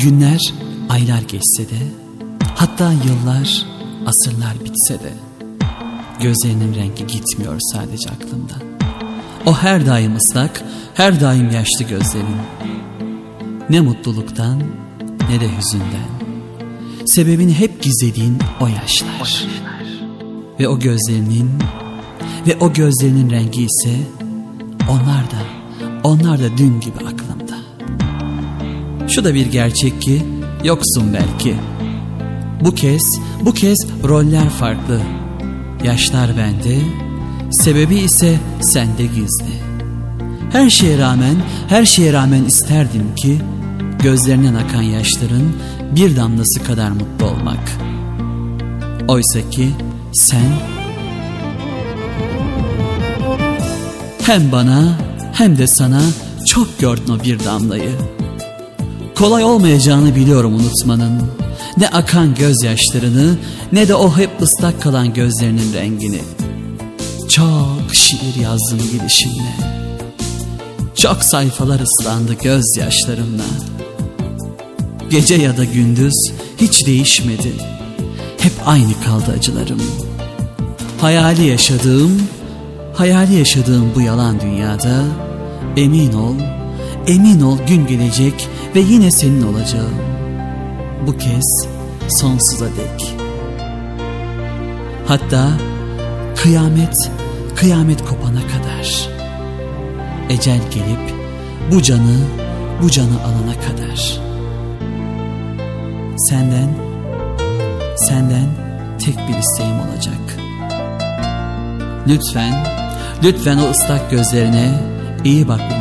Günler, aylar geçse de, hatta yıllar, asırlar bitse de gözlerinin rengi gitmiyor sadece aklımdan. O her daim ıslak, her daim yaşlı gözlerin. Ne mutluluktan ne de hüzünden. Sebebini hep gizlediğin o yaşlar. Ve o gözlerinin rengi ise onlar da dün gibi aklımda. Şu da bir gerçek ki yoksun belki. Bu kez roller farklı. Yaşlar bende, sebebi ise sende gizli. Her şeye rağmen isterdim ki gözlerinden akan yaşların bir damlası kadar mutlu olmak. Oysa ki sen hem bana hem de sana çok gördün o bir damlayı. Kolay olmayacağını biliyorum unutmanın. Ne akan gözyaşlarını ne de o hep ıslak kalan gözlerinin rengini. Çok şiir yazdım gidişinle. Çok sayfalar ıslandı gözyaşlarımla. Gece ya da gündüz hiç değişmedi. Hep aynı kaldı acılarım. Hayali yaşadığım bu yalan dünyada emin ol gün gelecek ve yine senin olacağım. Bu kez sonsuza dek. Hatta kıyamet kopana kadar. Ecel gelip bu canı alana kadar. Senden tek bir isteğim olacak. Lütfen o ıslak gözlerine iyi bak